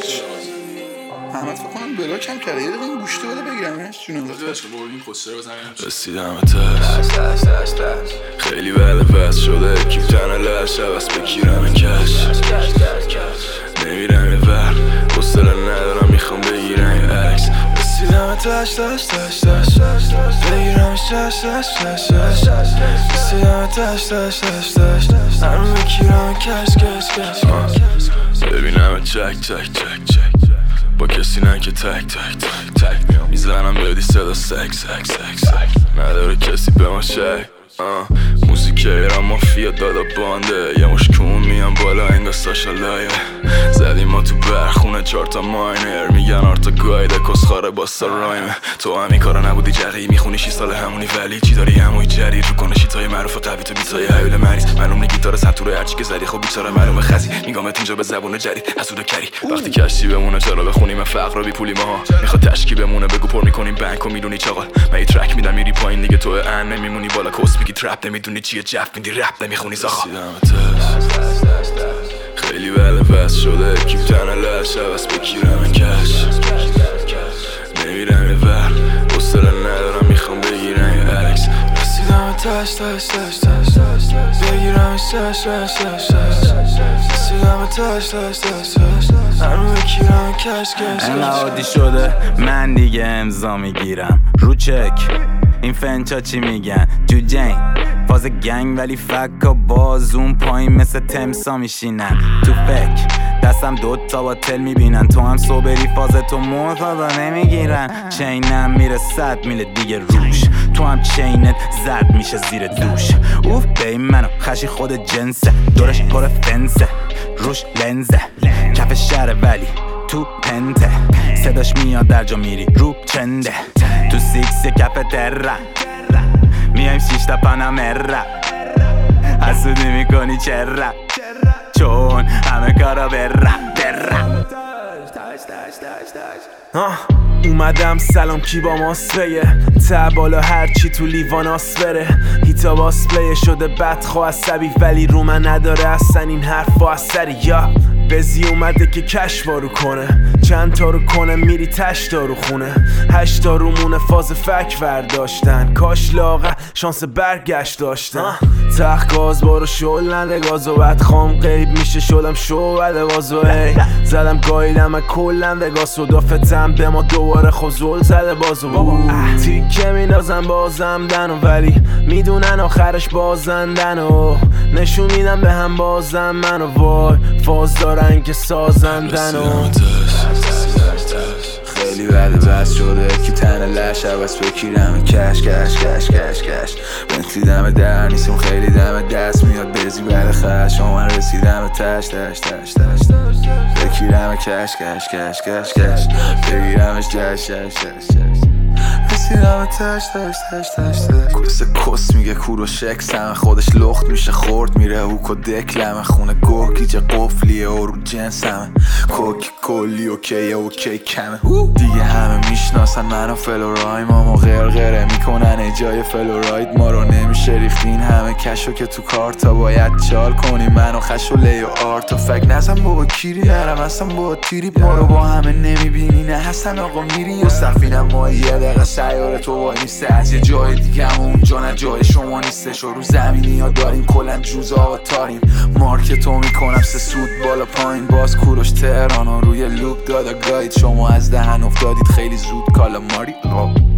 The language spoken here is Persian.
کش. احمد فکر کنم بلاک هم کرده. یه دقیقه این گوشته بده بگیرمش جونم. داداش بردیم خسرو بزنیم. رسیدم تش خیلی بعد بس شده کیف تنه لش عوض بگیرم کش. نمیرم یه ور حوصله ندارم میخوام بگیرم یه عکس. رسیدم تش بگیرم شش رسیدم تش هرم بگیرم کش. ببینم چک با کسی نه که تک میزنم بدی صدا سک نداره کسی به ما شک. موزیک ایران مافیا دادا بانده یه مشکون میان بالا انگا ساشا لایه. زدیم ما تو برخونه 4 تا ماینر میگن آرتا گایده کسخاره باستا رایمه. تو همین کارا نبودی جقیی میخونی 6 سال همونی ولی چی داری هموی جدید رو کنه شیتای معروف قوی تو بیتای حیول مریض. معلوم نی گیتار سنتوره هرچی که زدی خب بیچاره معلومه خزی میگامت اینجا به زبون جدید حسود کری. وقتی کشتی بمونه چرا بخونیم فقر رو بی پولی ماها میخواد تشکی بمونه بگو پر میکنیم بانک و میدونی چاقال. من یه ترک میدم میری پایین دیگه تو ان نمیمونی بالا کس میگی ترپ نمیدونی چیه جف میدی رپ نمیخونی زاخا. خیلی بله بس شده کیف تنه لش عوض بگیرم کش. نمیرم یه ور حوصله ندارم میخوام بگیرم یه عکس. رسیدم تش بگیرم شش رسیدم تش هرم بگیرم کش. انقدر عادی شده من دیگه امضا میگیرم رو چک. این فنچا چی میگن جو جنگ فاز گنگ ولی فکا باز اون پایین مثل تمسا میشینن تو فکر دستم 2 تا باتل میبینن تو هم صبری فاز تو مرتضا نمیگیرن. چینم میره 100 میل دیگه روش تو هم چینت زد میشه زیر دوش. اوف بی منو خشی خود جنسه دورش پر فنسه روش لنزه کف شهره ولی تو پنته صداش میاد در جا میری رو چنده تو سیکس کف تره میایم 6 تا پانامرا حسودی میکنی چرا چون همه کارا برم اومدم سلام کی با ماسفیه تا بالا هرچی تو لیوان آسفره هیتا باسپلیه شده بدخوا عصبی ولی رو من نداره اصلا این حرف و اثری. یا بزی اومده که کش وارو کنه چند تا رو کنه میری تش دارو خونه 8 تا رومونه فاز فک ورداشتن کاش لاغه شانس برگشت داشتن. تخت گاز بارو شل نده گازو بد خام قیب میشه شدم شو بده بازو هی زدم گایدم من کلم وگاس و دافتم به ما دوباره خوزول زده بازو تیکه میندازم بازم دنو ولی میدونن آخرش بازندن و نشون میدم به هم بازم منو وای فاز دارن که سازندن و خیلی بعد بس شده کی تنه لش عوض بگیرم کش بنتلی دم در نیستم خیلی دم دست میاد بزی بعد خش من رسیدم تش بگیرم کش بگیرمش جش رسیدم تش کس میگه کور و شکس همه خودش لخت میشه خورد میره هوک و دکلمه خونه گوه گیجه قفلیه و رو جنس همه کوک کلی اوکی کمه دیگه همه میشناسن منو فلورایم ما غرغره میکنن ایجای فلوراید ما رو نمیشه ریختین همه کشو که تو کارتا باید چال کنیم منو خش و لی و آرتا فک نزم بابا کیری نرم هستم با تیری ما رو با همه نمیبینی نه هستن آقا میری و سفینم ما یه دقیقه سیاره تو وای نیسته از یه جای دیگه هم اونجا نه جای شما نیستش و رو زمینی ها داریم کلن جوزا و تاریم مارکتو میکنم 3 سود بالا پایین باز کوروش تهران روی لوب دادا گاید شما از دهن افتادید خیلی زود کالا ماری